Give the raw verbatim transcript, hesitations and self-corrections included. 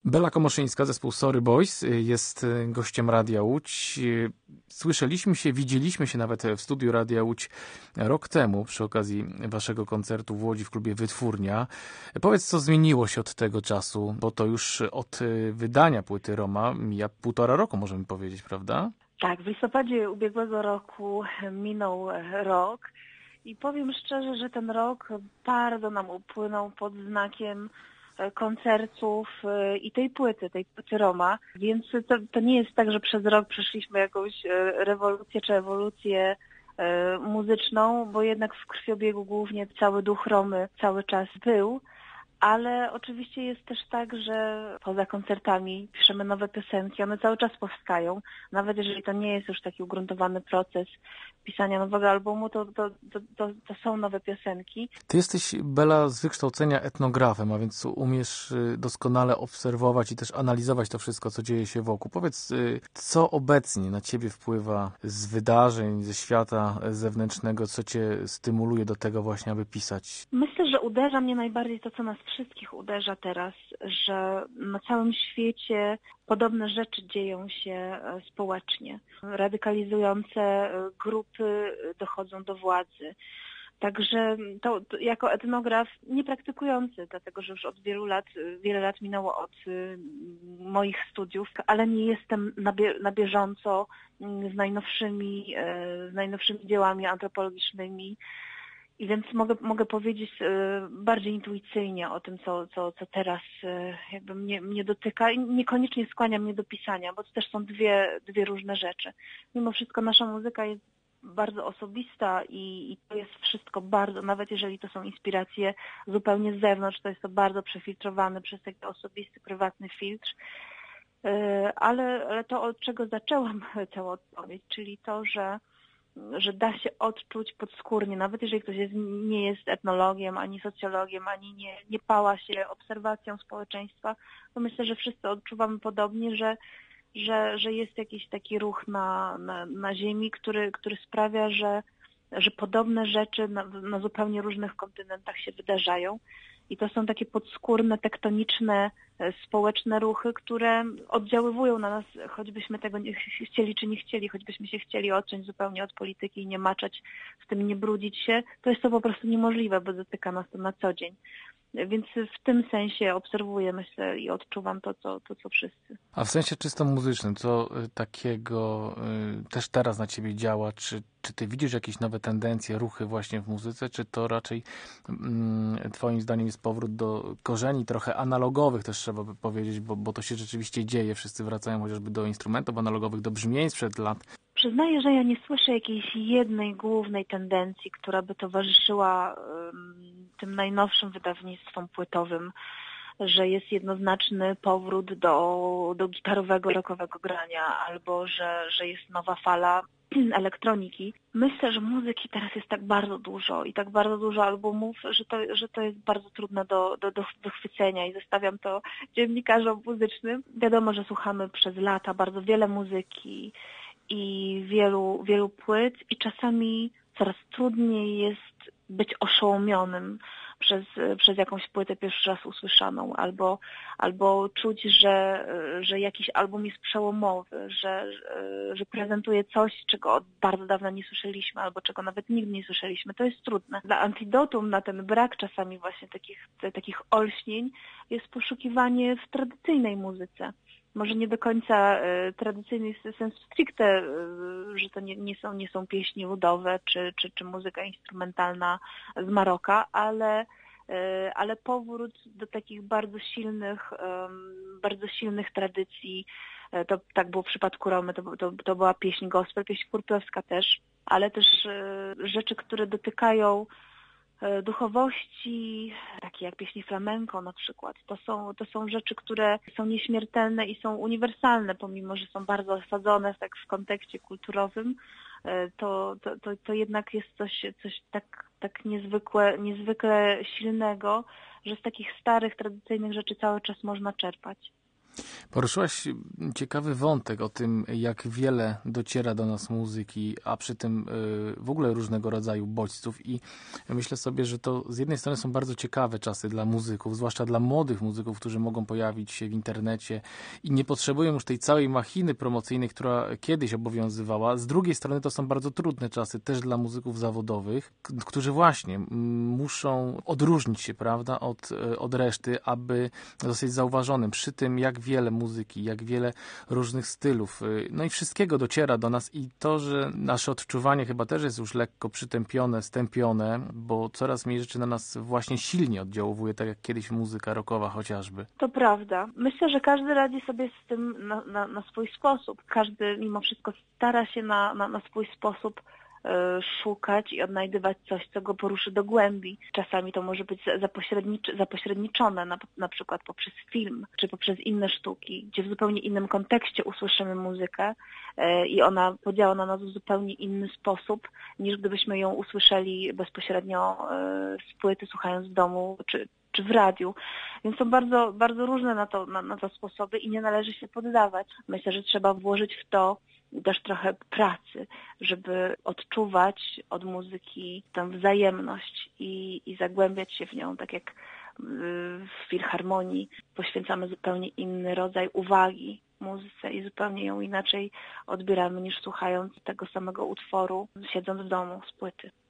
Bela Komoszyńska, zespół Sorry Boys, jest gościem Radia Łódź. Słyszeliśmy się, widzieliśmy się nawet w studiu Radia Łódź rok temu przy okazji waszego koncertu w Łodzi w klubie Wytwórnia. Powiedz, co zmieniło się od tego czasu, bo to już od wydania płyty Roma mija półtora roku, możemy powiedzieć, prawda? Tak, w listopadzie ubiegłego roku minął rok i powiem szczerze, że ten rok bardzo nam upłynął pod znakiem koncertów i tej płyty, tej płyty Roma, więc to, to nie jest tak, że przez rok przeszliśmy jakąś rewolucję czy ewolucję muzyczną, bo jednak w krwiobiegu głównie cały duch Romy cały czas był, ale oczywiście jest też tak, że poza koncertami piszemy nowe piosenki, one cały czas powstają, nawet jeżeli to nie jest już taki ugruntowany proces pisania nowego albumu, to, to, to, to, to są nowe piosenki. Ty jesteś, Bela, z wykształcenia etnografem, a więc umiesz doskonale obserwować i też analizować to wszystko, co dzieje się wokół. Powiedz, co obecnie na ciebie wpływa z wydarzeń, ze świata zewnętrznego, co cię stymuluje do tego właśnie, aby pisać? Myślę, że uderza mnie najbardziej to, co nas wszystkich uderza teraz, że na całym świecie podobne rzeczy dzieją się społecznie. Radykalizujące grupy dochodzą do władzy. Także to, to jako etnograf niepraktykujący, dlatego że już od wielu lat, wiele lat minęło od moich studiów, ale nie jestem na, bie, na bieżąco z najnowszymi, z najnowszymi dziełami antropologicznymi. I więc mogę, mogę powiedzieć bardziej intuicyjnie o tym, co, co, co teraz jakby mnie, mnie dotyka i niekoniecznie skłania mnie do pisania, bo to też są dwie, dwie różne rzeczy. Mimo wszystko nasza muzyka jest bardzo osobista i, i to jest wszystko bardzo, nawet jeżeli to są inspiracje zupełnie z zewnątrz, to jest to bardzo przefiltrowane przez taki osobisty, prywatny filtr. Ale, ale to, od czego zaczęłam całą odpowiedź, czyli to, że że da się odczuć podskórnie, nawet jeżeli ktoś jest, nie jest etnologiem, ani socjologiem, ani nie, nie pała się obserwacją społeczeństwa, to myślę, że wszyscy odczuwamy podobnie, że, że, że jest jakiś taki ruch na, na, na ziemi, który, który sprawia, że, że podobne rzeczy na, na zupełnie różnych kontynentach się wydarzają. I to są takie podskórne, tektoniczne, społeczne ruchy, które oddziaływują na nas, choćbyśmy tego nie chcieli czy nie chcieli, choćbyśmy się chcieli odciąć zupełnie od polityki i nie maczać, w tym nie brudzić się, to jest to po prostu niemożliwe, bo dotyka nas to na co dzień. Więc w tym sensie obserwuję, myślę, i odczuwam to, co, to, co wszyscy. A w sensie czysto muzycznym, co takiego y, też teraz na ciebie działa? Czy, czy ty widzisz jakieś nowe tendencje, ruchy właśnie w muzyce, czy to raczej y, twoim zdaniem jest powrót do korzeni trochę analogowych, też trzeba by powiedzieć, bo, bo to się rzeczywiście dzieje. Wszyscy wracają chociażby do instrumentów analogowych, do brzmień sprzed lat. Przyznaję, że ja nie słyszę jakiejś jednej głównej tendencji, która by towarzyszyła um, tym najnowszym wydawnictwom płytowym, że jest jednoznaczny powrót do, do gitarowego, rockowego grania, albo że, że jest nowa fala elektroniki. Myślę, że muzyki teraz jest tak bardzo dużo i tak bardzo dużo albumów, że to, że to jest bardzo trudne do, do, do, do chwycenia i zostawiam to dziennikarzom muzycznym. Wiadomo, że słuchamy przez lata bardzo wiele muzyki i wielu, wielu płyt i czasami coraz trudniej jest być oszołomionym przez, przez jakąś płytę pierwszy raz usłyszaną, albo, albo czuć, że, że jakiś album jest przełomowy, że, że prezentuje coś, czego od bardzo dawna nie słyszeliśmy, albo czego nawet nigdy nie słyszeliśmy. To jest trudne. Dla antidotum na ten brak czasami właśnie takich, takich olśnień jest poszukiwanie w tradycyjnej muzyce. Może nie do końca y, tradycyjny sens stricte, y, że to nie, nie, są, nie są pieśni ludowe czy, czy, czy muzyka instrumentalna z Maroka, ale, y, ale powrót do takich bardzo silnych, y, bardzo silnych tradycji. Y, to tak było w przypadku Romy, to, to, to była pieśń gospel, pieśń kurpiowska też, ale też y, rzeczy, które dotykają duchowości, takie jak pieśni flamenco na przykład. To są, to są rzeczy, które są nieśmiertelne i są uniwersalne, pomimo że są bardzo osadzone tak w kontekście kulturowym, to, to, to, to jednak jest coś, coś tak, tak niezwykłe, niezwykle silnego, że z takich starych, tradycyjnych rzeczy cały czas można czerpać. Poruszyłaś ciekawy wątek o tym, jak wiele dociera do nas muzyki, a przy tym w ogóle różnego rodzaju bodźców i myślę sobie, że to z jednej strony są bardzo ciekawe czasy dla muzyków, zwłaszcza dla młodych muzyków, którzy mogą pojawić się w internecie i nie potrzebują już tej całej machiny promocyjnej, która kiedyś obowiązywała. Z drugiej strony to są bardzo trudne czasy też dla muzyków zawodowych, którzy właśnie muszą odróżnić się, prawda, od, od reszty, aby zostać zauważonym. Przy tym, jak wiele muzyki, jak wiele różnych stylów, no i wszystkiego dociera do nas i to, że nasze odczuwanie chyba też jest już lekko przytępione, stępione, bo coraz mniej rzeczy na nas właśnie silnie oddziałuje, tak jak kiedyś muzyka rockowa chociażby. To prawda. Myślę, że każdy radzi sobie z tym na, na, na swój sposób. Każdy mimo wszystko stara się na, na, na swój sposób szukać i odnajdywać coś, co go poruszy do głębi. Czasami to może być zapośrednicz, zapośredniczone, na, na przykład poprzez film, czy poprzez inne sztuki, gdzie w zupełnie innym kontekście usłyszymy muzykę i ona podziała na nas w zupełnie inny sposób, niż gdybyśmy ją usłyszeli bezpośrednio z płyty, słuchając w domu, czy, czy w radiu. Więc są bardzo, bardzo różne na to, na, na to sposoby i nie należy się poddawać. Myślę, że trzeba włożyć w to też trochę pracy, żeby odczuwać od muzyki tę wzajemność i, i zagłębiać się w nią, tak jak w filharmonii poświęcamy zupełnie inny rodzaj uwagi muzyce i zupełnie ją inaczej odbieramy niż słuchając tego samego utworu, siedząc w domu z płyty.